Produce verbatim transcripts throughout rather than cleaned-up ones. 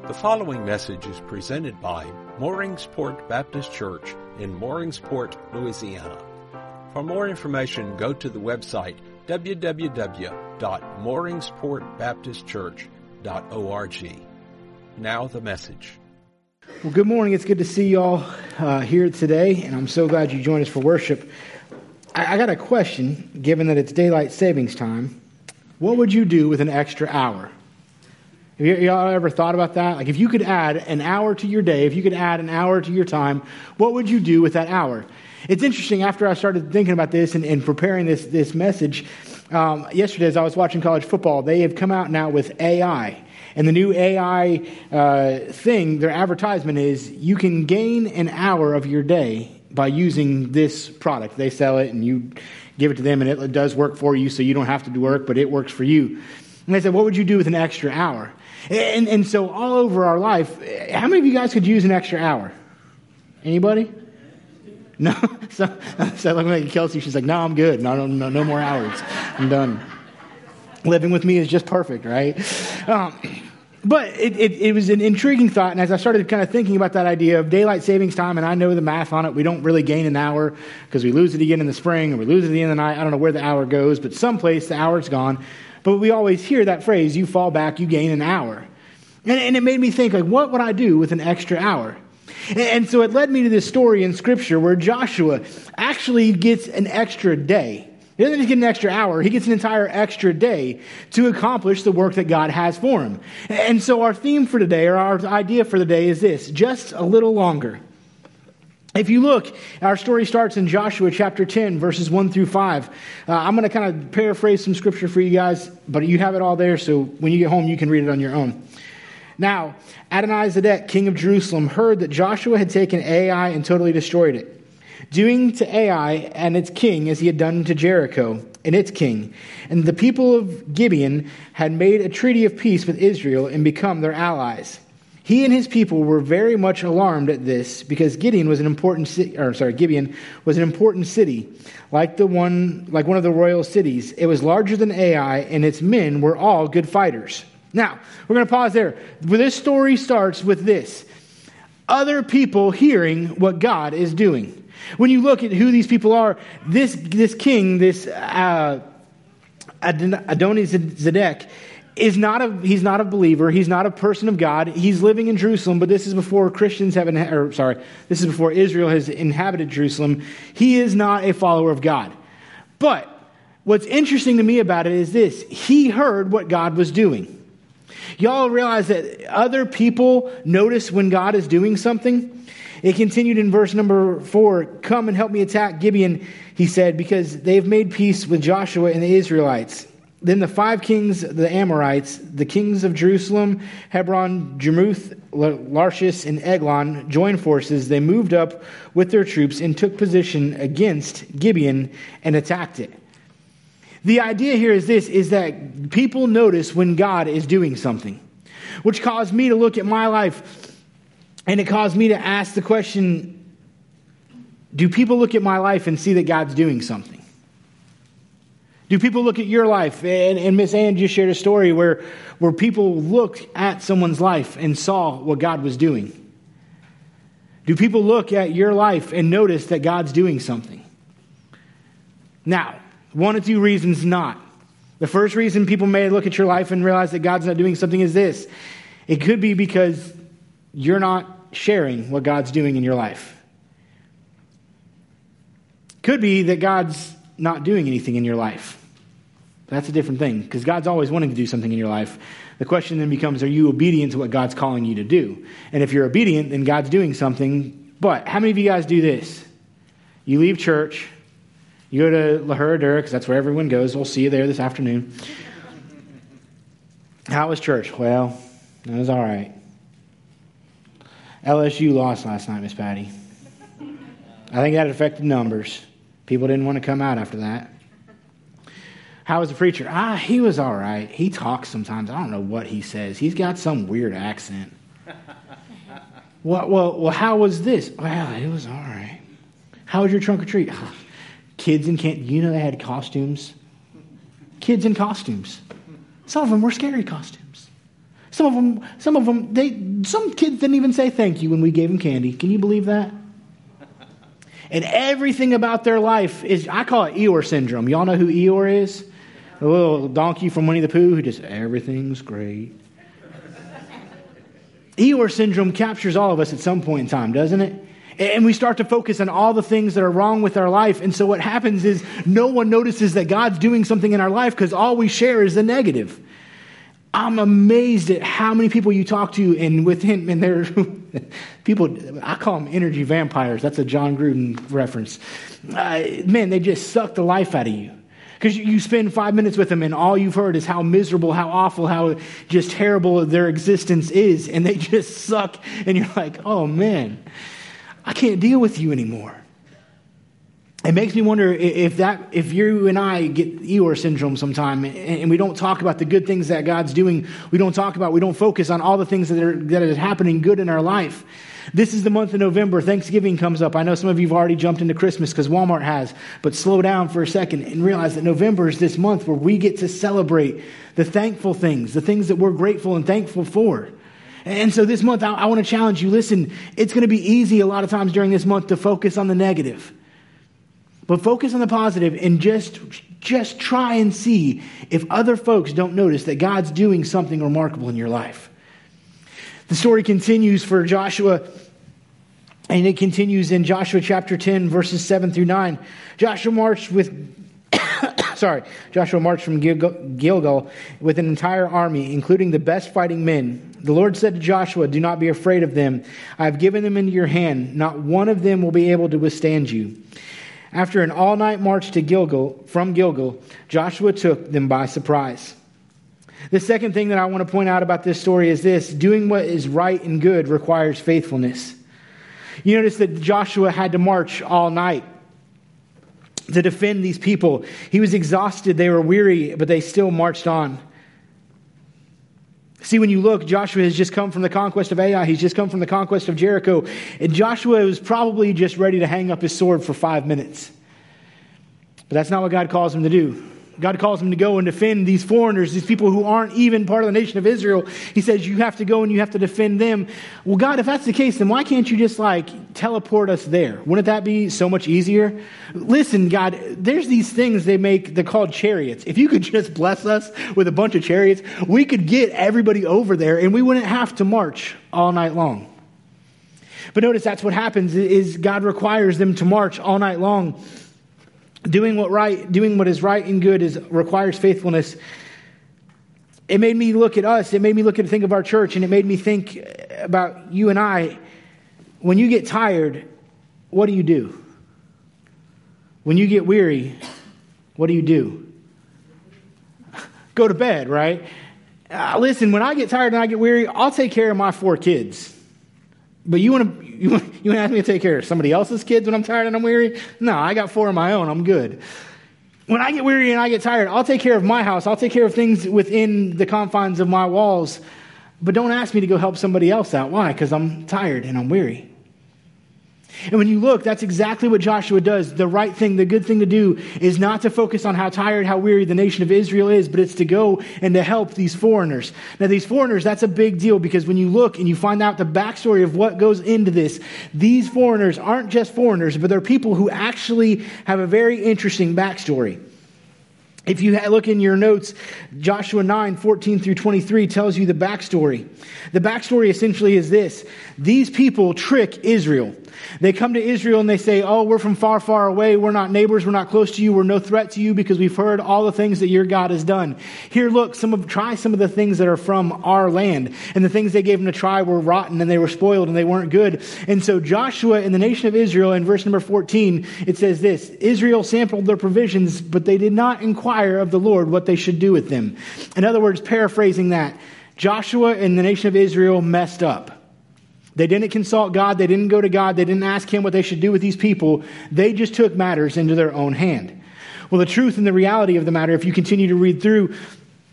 The following message is presented by Mooringsport Baptist Church in Mooringsport, Louisiana. For more information, go to the website w w w dot mooringsport baptist church dot org. Now the message. Well, good morning. It's good to see you all uh, here today, and I'm so glad you joined us for worship. I, I got a question, given that it's daylight savings time. What would you do with an extra hour? Have you, y'all ever thought about that? Like, if you could add an hour to your day, if you could add an hour to your time, what would you do with that hour? It's interesting, after I started thinking about this and, and preparing this, this message, um, yesterday as I was watching college football, they have come out now with A I. And the new A I uh, thing, their advertisement is, you can gain an hour of your day by using this product. They sell it and you give it to them and it does work for you, so you don't have to do work, but it works for you. And they said, what would you do with an extra hour? And, and so all over our life, how many of you guys could use an extra hour? Anybody? No? So, so looking at Kelsey, she's like, no, I'm good. No, no, no more hours. I'm done. Living with me is just perfect, right? Um, but it, it, it was an intriguing thought, and as I started kind of thinking about that idea of daylight savings time, and I know the math on it, we don't really gain an hour because we lose it again in the spring, or we lose it at the end of the night. I don't know where the hour goes, but someplace the hour's gone. But we always hear that phrase, you fall back, you gain an hour. And, and it made me think, like, what would I do with an extra hour? And, and so it led me to this story in Scripture where Joshua actually gets an extra day. He doesn't just get an extra hour, he gets an entire extra day to accomplish the work that God has for him. And so our theme for today, or our idea for the day is this, just a little longer. If you look, our story starts in Joshua chapter ten, verses one through five. Uh, I'm going to kind of paraphrase some scripture for you guys, but you have it all there, so when you get home, you can read it on your own. Now, Adonizedek, king of Jerusalem, heard that Joshua had taken Ai and totally destroyed it, doing to Ai and its king as he had done to Jericho and its king. And the people of Gibeon had made a treaty of peace with Israel and become their allies. He and his people were very much alarmed at this because Gideon was an important city, or sorry, Gibeon was an important city, like the one, like one of the royal cities. It was larger than Ai, and its men were all good fighters. Now, we're going to pause there. This story starts with this: other people hearing what God is doing. When you look at who these people are, this this king, this uh, Adonizedek, is not a he's not a believer. He's not a person of God. He's living in Jerusalem, but this is before Christians have inha- or sorry, this is before Israel has inhabited Jerusalem. He is not a follower of God. But what's interesting to me about it is this: he heard what God was doing. Y'all realize that other people notice when God is doing something? It continued in verse number four. Come and help me attack Gibeon, he said, because they've made peace with Joshua and the Israelites. Then the five kings, the Amorites, the kings of Jerusalem, Hebron, Jarmuth, Larshish, and Eglon, joined forces. They moved up with their troops and took position against Gibeon and attacked it. The idea here is this, is that people notice when God is doing something, which caused me to look at my life, and it caused me to ask the question, do people look at my life and see that God's doing something? Do people look at your life? And, and Miss Ann just shared a story where, where people looked at someone's life and saw what God was doing. Do people look at your life and notice that God's doing something? Now, one or two reasons not. The first reason people may look at your life and realize that God's not doing something is this. It could be because you're not sharing what God's doing in your life. Could be that God's not doing anything in your life. That's a different thing, because God's always wanting to do something in your life. The question then becomes, are you obedient to what God's calling you to do? And if you're obedient, then God's doing something. But how many of you guys do this? You leave church, you go to La Herradura, because that's where everyone goes. We'll see you there this afternoon. How was church? Well, it was all right. L S U lost last night, Miss Patty. I think that affected numbers. People didn't want to come out after that. How was the preacher? Ah, he was all right. He talks sometimes. I don't know what he says. He's got some weird accent. well, well, well, how was this? Well, it was all right. How was your trunk or treat? Kids in camp. You know they had costumes? Kids in costumes. Some of them were scary costumes. Some of them, some of them, they, some kids didn't even say thank you when we gave them candy. Can you believe that? And everything about their life is, I call it Eeyore syndrome. Y'all know who Eeyore is? The little donkey from Winnie the Pooh who just, everything's great. Eeyore syndrome captures all of us at some point in time, doesn't it? And we start to focus on all the things that are wrong with our life. And so what happens is no one notices that God's doing something in our life because all we share is the negative. I'm amazed at how many people you talk to, and with him, and they're people, I call them energy vampires. That's a John Gruden reference. Uh, man, they just suck the life out of you. Because you spend five minutes with them and all you've heard is how miserable, how awful, how just terrible their existence is. And they just suck. And you're like, oh man, I can't deal with you anymore. It makes me wonder if that, if you and I get Eeyore syndrome sometime and we don't talk about the good things that God's doing, we don't talk about, we don't focus on all the things that are, that are happening good in our life. This is the month of November. Thanksgiving comes up. I know some of you have already jumped into Christmas because Walmart has, but slow down for a second and realize that November is this month where we get to celebrate the thankful things, the things that we're grateful and thankful for. And so this month, I, I want to challenge you. Listen, it's going to be easy a lot of times during this month to focus on the negative. But focus on the positive and just, just try and see if other folks don't notice that God's doing something remarkable in your life. The story continues for Joshua, and it continues in Joshua chapter ten, verses seven through nine. Joshua marched with, sorry, Joshua marched from Gilgal, Gilgal with an entire army, including the best fighting men. The Lord said to Joshua, do not be afraid of them. I have given them into your hand. Not one of them will be able to withstand you. After an all-night march to Gilgal, from Gilgal, Joshua took them by surprise. The second thing that I want to point out about this story is this: doing what is right and good requires faithfulness. You notice that Joshua had to march all night to defend these people. He was exhausted, they were weary, but they still marched on. See, when you look, Joshua has just come from the conquest of Ai. He's just come from the conquest of Jericho. And Joshua was probably just ready to hang up his sword for five minutes. But that's not what God calls him to do. God calls him to go and defend these foreigners, these people who aren't even part of the nation of Israel. He says, you have to go and you have to defend them. Well, God, if that's the case, then why can't you just like teleport us there? Wouldn't that be so much easier? Listen, God, there's these things they make, they're called chariots. If you could just bless us with a bunch of chariots, we could get everybody over there and we wouldn't have to march all night long. But notice that's what happens is God requires them to march all night long. Doing what right, doing what is right and good is requires faithfulness. It made me look at us. It made me look at think of our church, and it made me think about you and I. When you get tired, what do you do? When you get weary, what do you do? Go to bed, right? Uh, listen, when I get tired and I get weary, I'll take care of my four kids. But you want to you want, you want to ask me to take care of somebody else's kids when I'm tired and I'm weary? No, I got four of my own. I'm good. When I get weary and I get tired, I'll take care of my house. I'll take care of things within the confines of my walls. But don't ask me to go help somebody else out. Why? Because I'm tired and I'm weary. And when you look, that's exactly what Joshua does. The right thing, the good thing to do is not to focus on how tired, how weary the nation of Israel is, but it's to go and to help these foreigners. Now, these foreigners, that's a big deal because when you look and you find out the backstory of what goes into this, these foreigners aren't just foreigners, but they're people who actually have a very interesting backstory. If you look in your notes, Joshua nine, fourteen through twenty-three tells you the backstory. The backstory essentially is this. These people trick Israel. They come to Israel and they say, oh, we're from far, far away. We're not neighbors. We're not close to you. We're no threat to you because we've heard all the things that your God has done. Here, look, some of try some of the things that are from our land. And the things they gave them to try were rotten and they were spoiled and they weren't good. And so Joshua and the nation of Israel, in verse number fourteen, it says this: Israel sampled their provisions, but they did not inquire of the Lord what they should do with them. In other words, paraphrasing that, Joshua and the nation of Israel messed up. They didn't consult God. They didn't go to God. They didn't ask him what they should do with these people. They just took matters into their own hand. Well, the truth and the reality of the matter, if you continue to read through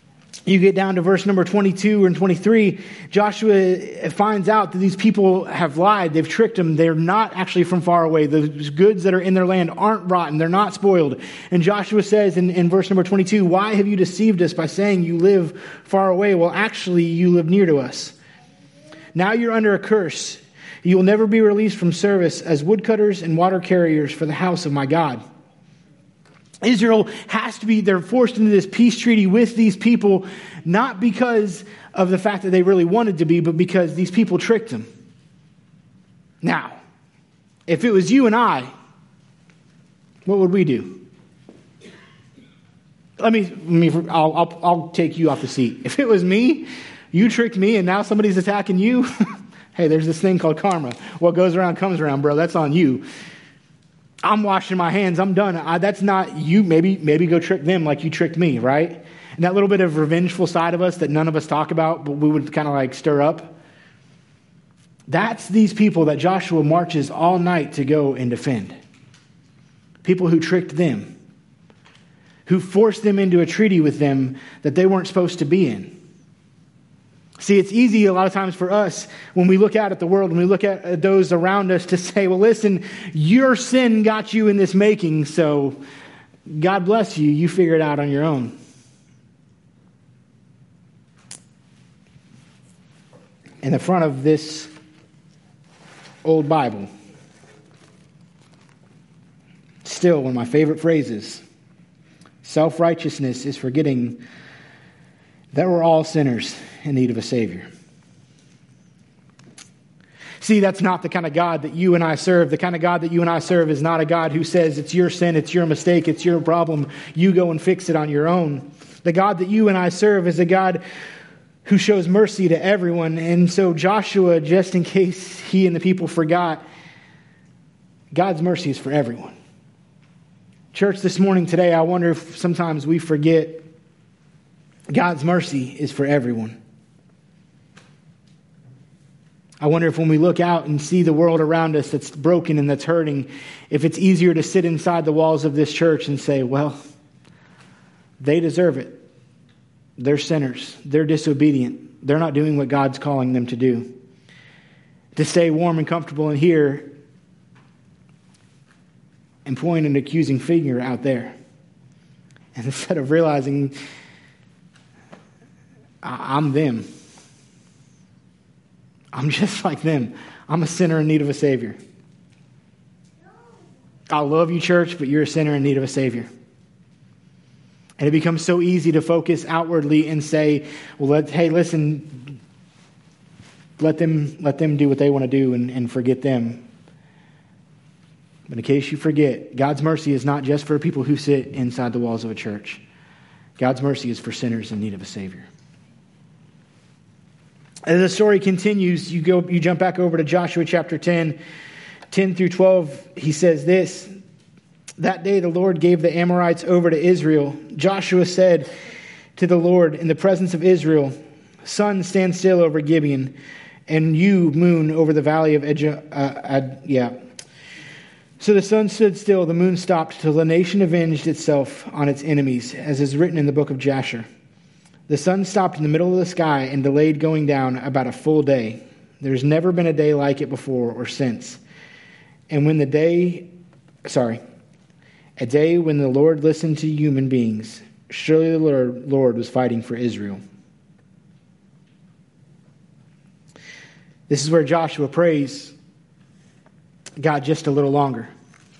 You get down to verse number twenty-two and twenty-three, Joshua finds out that these people have lied. They've tricked them. They're not actually from far away. The goods that are in their land aren't rotten. They're not spoiled. And Joshua says in, in verse number twenty-two, why have you deceived us by saying you live far away? Well, actually, you live near to us. Now you're under a curse. You will never be released from service as woodcutters and water carriers for the house of my God. Israel has to be, they're forced into this peace treaty with these people, not because of the fact that they really wanted to be, but because these people tricked them. Now, if it was you and I, what would we do? Let me, let me I'll, I'll, I'll take you off the seat. If it was me, you tricked me and now somebody's attacking you, hey, there's this thing called karma. What goes around comes around, bro. That's on you. I'm washing my hands. I'm done. I, that's not you. Maybe, maybe go trick them like you tricked me, right? And that little bit of revengeful side of us that none of us talk about, but we would kind of like stir up. That's these people that Joshua marches all night to go and defend. People who tricked them, who forced them into a treaty with them that they weren't supposed to be in. See, it's easy a lot of times for us when we look out at the world, when we look at those around us to say, well, listen, your sin got you in this making, so God bless you. You figure it out on your own. In the front of this old Bible, still one of my favorite phrases, self-righteousness is forgetting that we're all sinners in need of a Savior. See, that's not the kind of God that you and I serve. The kind of God that you and I serve is not a God who says it's your sin, it's your mistake, it's your problem. You go and fix it on your own. The God that you and I serve is a God who shows mercy to everyone. And so Joshua, just in case he and the people forgot, God's mercy is for everyone. Church, this morning, today, I wonder if sometimes we forget God's mercy is for everyone. I wonder if when we look out and see the world around us that's broken and that's hurting, if it's easier to sit inside the walls of this church and say, well, they deserve it. They're sinners. They're disobedient. They're not doing what God's calling them to do. To stay warm and comfortable in here and point an accusing finger out there. And instead of realizing I'm them. I'm just like them. I'm a sinner in need of a Savior. I love you, church, but you're a sinner in need of a Savior. And it becomes so easy to focus outwardly and say, well, let, hey, listen, let them let them do what they want to do and, and forget them. But in case you forget, God's mercy is not just for people who sit inside the walls of a church. God's mercy is for sinners in need of a Savior. As the story continues, you go, you jump back over to Joshua chapter ten, ten through twelve. He says this, that day the Lord gave the Amorites over to Israel. Joshua said to the Lord in the presence of Israel, sun, stand still over Gibeon, and you, moon, over the valley of Edja, uh, Ad, yeah. So the sun stood still, the moon stopped, till the nation avenged itself on its enemies, as is written in the book of Jasher. The sun stopped in the middle of the sky and delayed going down about a full day. There's never been a day like it before or since. And when the day, sorry, a day when the Lord listened to human beings, surely the Lord, Lord was fighting for Israel. This is where Joshua prays, God, just a little longer.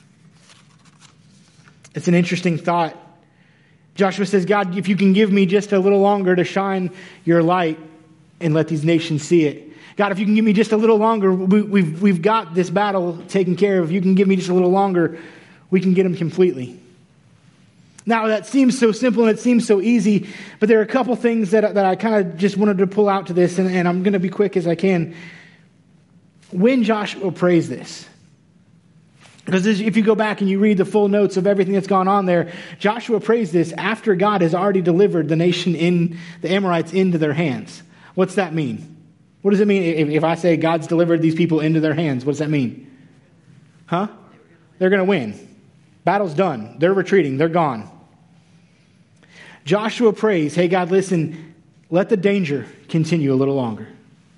It's an interesting thought. Joshua says, God, if you can give me just a little longer to shine your light and let these nations see it. God, if you can give me just a little longer, we, we've, we've got this battle taken care of. If you can give me just a little longer, we can get them completely. Now, that seems so simple and it seems so easy, but there are a couple things that, that I kind of just wanted to pull out to this, and, and I'm going to be quick as I can. When Joshua prays this, because if you go back and you read the full notes of everything that's gone on there, Joshua prays this after God has already delivered the nation, in the Amorites, into their hands. What's that mean? What does it mean if, if I say God's delivered these people into their hands? What does that mean? Huh? They're going to win. Battle's done. They're retreating. They're gone. Joshua prays, hey God, listen, let the danger continue a little longer.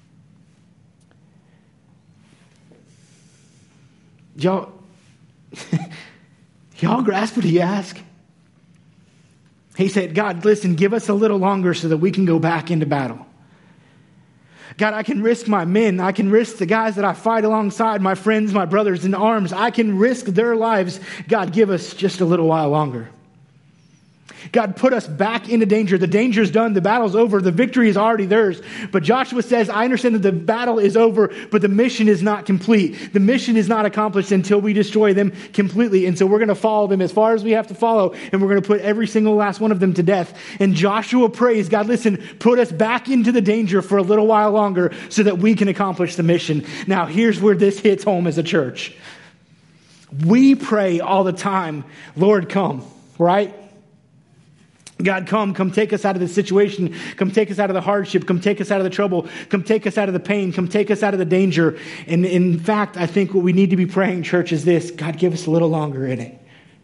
Y'all, y'all grasp what he asked? He said, God, listen, give us a little longer so that we can go back into battle. God, I can risk my men. I can risk the guys that I fight alongside, my friends, my brothers in arms. I can risk their lives. God, give us just a little while longer. God, put us back into danger. The danger's done. The battle's over. The victory is already theirs. But Joshua says, I understand that the battle is over, but the mission is not complete. The mission is not accomplished until we destroy them completely. And so we're going to follow them as far as we have to follow, and we're going to put every single last one of them to death. And Joshua prays, God, listen, put us back into the danger for a little while longer so that we can accomplish the mission. Now, here's where this hits home as a church. We pray all the time, Lord, come, right? God, come, come take us out of the situation. Come take us out of the hardship. Come take us out of the trouble. Come take us out of the pain. Come take us out of the danger. And in fact, I think what we need to be praying, church, is this. God, give us a little longer in it.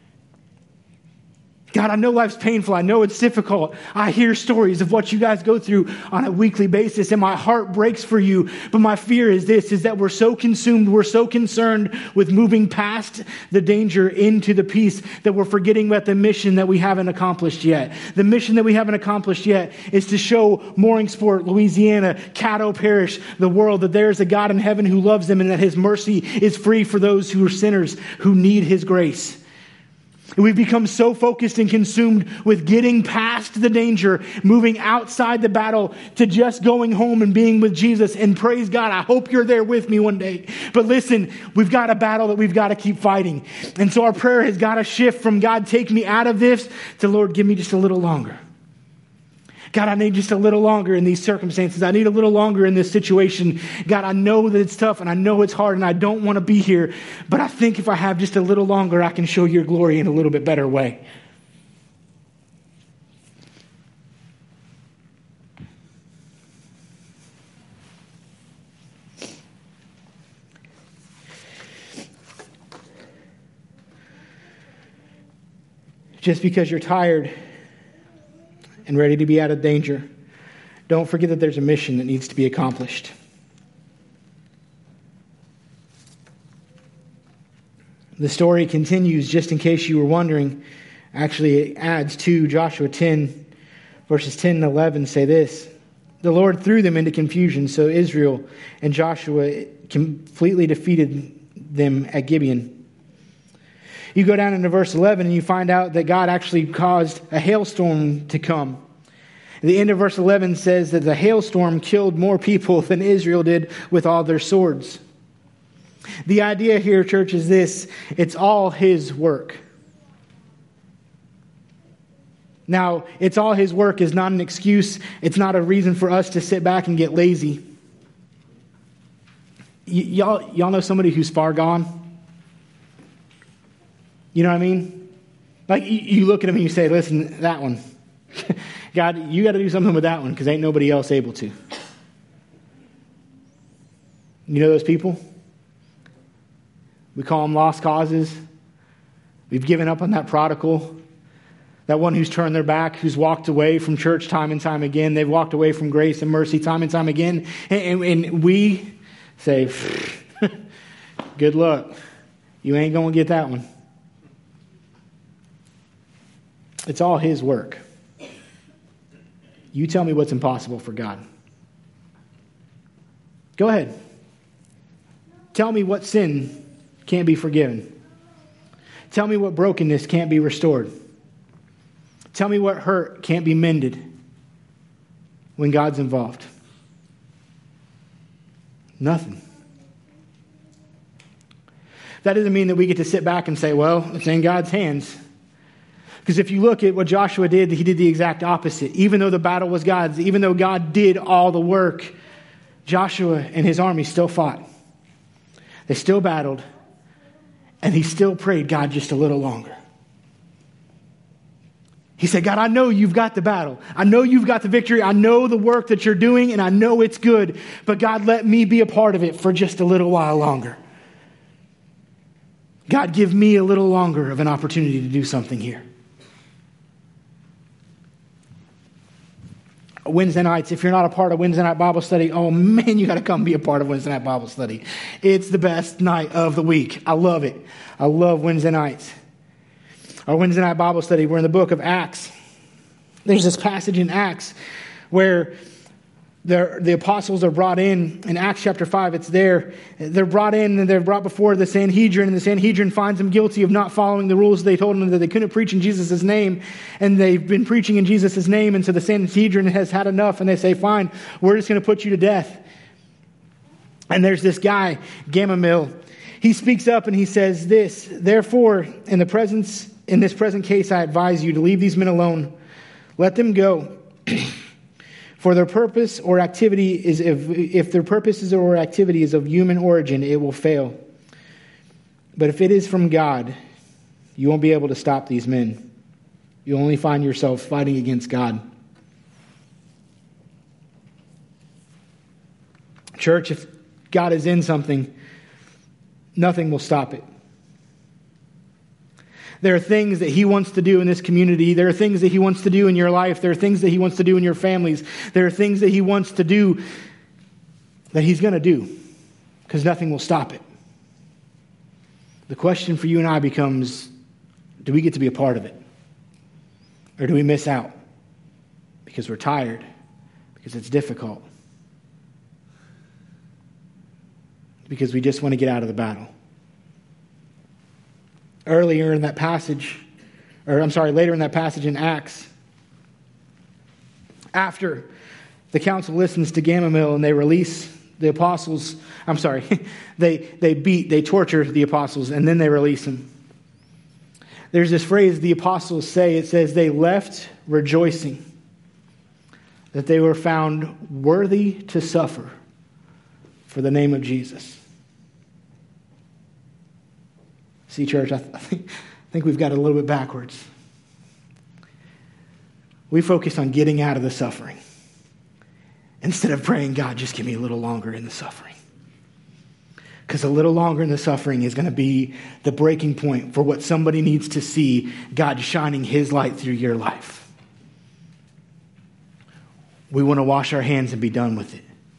God, I know life's painful. I know it's difficult. I hear stories of what you guys go through on a weekly basis, and my heart breaks for you. But my fear is this, is that we're so consumed, we're so concerned with moving past the danger into the peace that we're forgetting about the mission that we haven't accomplished yet. The mission that we haven't accomplished yet is to show Mooringsport, Louisiana, Caddo Parish, the world, that there is a God in heaven who loves them and that his mercy is free for those who are sinners who need his grace. We've become so focused and consumed with getting past the danger, moving outside the battle to just going home and being with Jesus. And praise God, I hope you're there with me one day. But listen, we've got a battle that we've got to keep fighting. And so our prayer has got to shift from God, take me out of this, to Lord, give me just a little longer. God, I need just a little longer in these circumstances. I need a little longer in this situation. God, I know that it's tough and I know it's hard and I don't want to be here. But I think if I have just a little longer, I can show your glory in a little bit better way. Just because you're tired and ready to be out of danger, don't forget that there's a mission that needs to be accomplished. The story continues, just in case you were wondering. Actually, it adds to Joshua ten, verses ten and eleven say this. The Lord threw them into confusion, so Israel and Joshua completely defeated them at Gibeon. You go down into verse eleven and you find out that God actually caused a hailstorm to come. The end of verse eleven says that the hailstorm killed more people than Israel did with all their swords. The idea here, church, is this. It's all his work. Now, it's all his work is not an excuse. It's not a reason for us to sit back and get lazy. Y- y'all, y'all know somebody who's far gone? You know what I mean? Like, you, you look at him and you say, listen, that one. God, you got to do something with that one because ain't nobody else able to. You know those people? We call them lost causes. We've given up on that prodigal. That one who's turned their back, who's walked away from church time and time again. They've walked away from grace and mercy time and time again. And, and, and we say, good luck. You ain't going to get that one. It's all his work. You tell me what's impossible for God. Go ahead. Tell me what sin can't be forgiven. Tell me what brokenness can't be restored. Tell me what hurt can't be mended when God's involved. Nothing. That doesn't mean that we get to sit back and say, well, it's in God's hands. Because if you look at what Joshua did, he did the exact opposite. Even though the battle was God's, even though God did all the work, Joshua and his army still fought. They still battled. And he still prayed God just a little longer. He said, God, I know you've got the battle. I know you've got the victory. I know the work that you're doing, and I know it's good. But God, let me be a part of it for just a little while longer. God, give me a little longer of an opportunity to do something here. Wednesday nights, if you're not a part of Wednesday night Bible study, oh man, you got to come be a part of Wednesday night Bible study. It's the best night of the week. I love it. I love Wednesday nights. Our Wednesday night Bible study, we're in the book of Acts. There's this passage in Acts where the apostles are brought in. In Acts chapter five, it's there. They're brought in and they're brought before the Sanhedrin, and the Sanhedrin finds them guilty of not following the rules. They told them that they couldn't preach in Jesus' name, and they've been preaching in Jesus' name, and so the Sanhedrin has had enough, and they say, fine, we're just going to put you to death. And there's this guy, Gamaliel. He speaks up and he says this, therefore, in the presence, in this present case, I advise you to leave these men alone. Let them go. For their purpose or activity is if, if their purposes or activity is of human origin, it will fail. But if it is from God, you won't be able to stop these men. You'll only find yourself fighting against God. Church, if God is in something, nothing will stop it. There are things that he wants to do in this community. There are things that he wants to do in your life. There are things that he wants to do in your families. There are things that he wants to do that he's going to do because nothing will stop it. The question for you and I becomes, do we get to be a part of it? Or do we miss out because we're tired, because it's difficult, because we just want to get out of the battle? Earlier in that passage, or I'm sorry, later in that passage in Acts, after the council listens to Gamaliel and they release the apostles, I'm sorry, they, they beat, they torture the apostles, and then they release them. There's this phrase the apostles say, it says they left rejoicing that they were found worthy to suffer for the name of Jesus. See, church, I, th- I, think, I think we've got it a little bit backwards. We focus on getting out of the suffering instead of praying, God, just give me a little longer in the suffering. Because a little longer in the suffering is going to be the breaking point for what somebody needs to see, God shining his light through your life. We want to wash our hands and be done with it.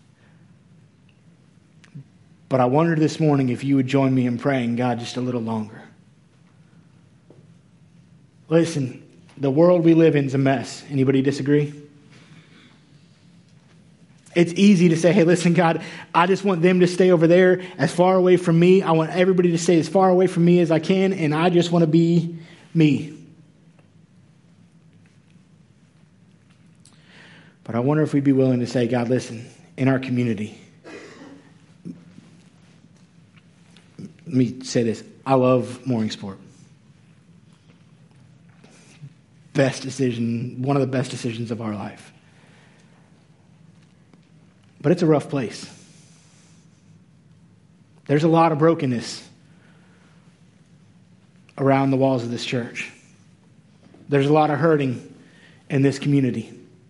But I wondered this morning if you would join me in praying, God, just a little longer. Listen, the world we live in is a mess. Anybody disagree? It's easy to say, hey, listen, God, I just want them to stay over there as far away from me. I want everybody to stay as far away from me as I can, and I just want to be me. But I wonder if we'd be willing to say, God, listen, in our community, let me say this. I love Mooringsport. Best decision, one of the best decisions of our life. But it's a rough place. There's a lot of brokenness around the walls of this church. There's a lot of hurting in this community.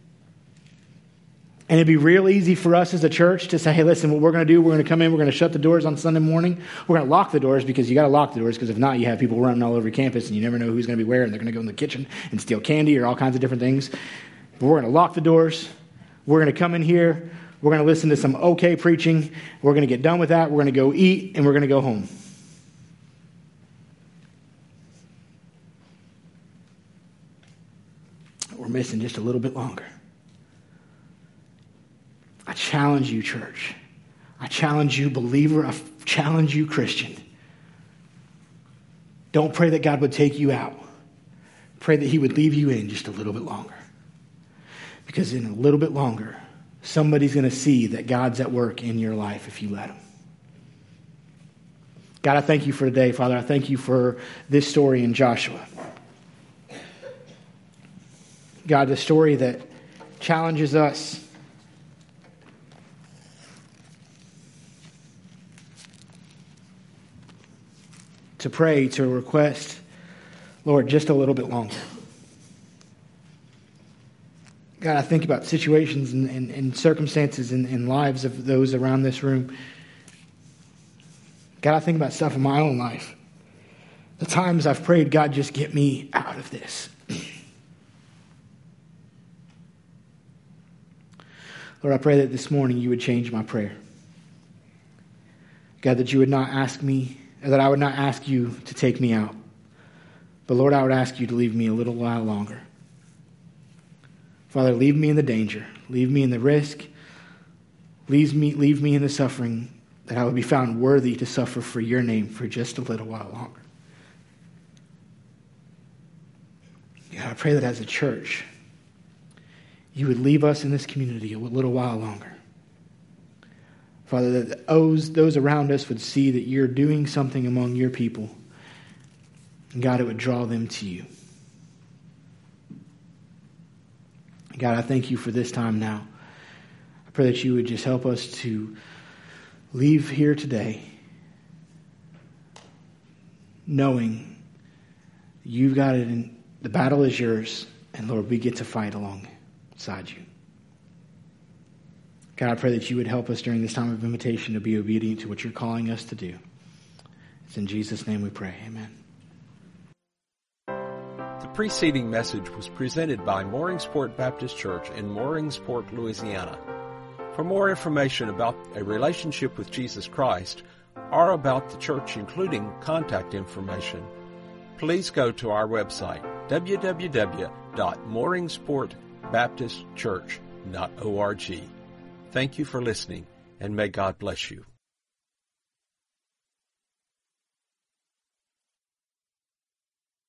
And it'd be real easy for us as a church to say, hey, listen, what we're going to do, we're going to come in, we're going to shut the doors on Sunday morning. We're going to lock the doors because you got to lock the doors because if not, you have people running all over campus and you never know who's going to be where and they're going to go in the kitchen and steal candy or all kinds of different things. But we're going to lock the doors. We're going to come in here. We're going to listen to some okay preaching. We're going to get done with that. We're going to go eat and we're going to go home. We're missing just a little bit longer. I challenge you, church. I challenge you, believer. I challenge you, Christian. Don't pray that God would take you out. Pray that he would leave you in just a little bit longer. Because in a little bit longer, somebody's going to see that God's at work in your life if you let him. God, I thank you for today, Father. I thank you for this story in Joshua. God, the story that challenges us to pray, to request, Lord, just a little bit longer. God, I think about situations and, and, and circumstances and, and lives of those around this room. God, I think about stuff in my own life. The times I've prayed, God, just get me out of this. Lord, I pray that this morning you would change my prayer. God, that you would not ask me, or that I would not ask you to take me out. But Lord, I would ask you to leave me a little while longer. Father, leave me in the danger. Leave me in the risk. Leave me, leave me in the suffering, that I would be found worthy to suffer for your name for just a little while longer. God, I pray that as a church, you would leave us in this community a little while longer. Father, that those, those around us would see that you're doing something among your people. And God, it would draw them to you. God, I thank you for this time now. I pray that you would just help us to leave here today knowing you've got it in, the battle is yours, and Lord, we get to fight alongside you. God, I pray that you would help us during this time of invitation to be obedient to what you're calling us to do. It's in Jesus' name we pray. Amen. The preceding message was presented by Mooringsport Baptist Church in Mooringsport, Louisiana. For more information about a relationship with Jesus Christ or about the church, including contact information, please go to our website, w w w dot mooringsport baptist church dot org. Thank you for listening, and may God bless you.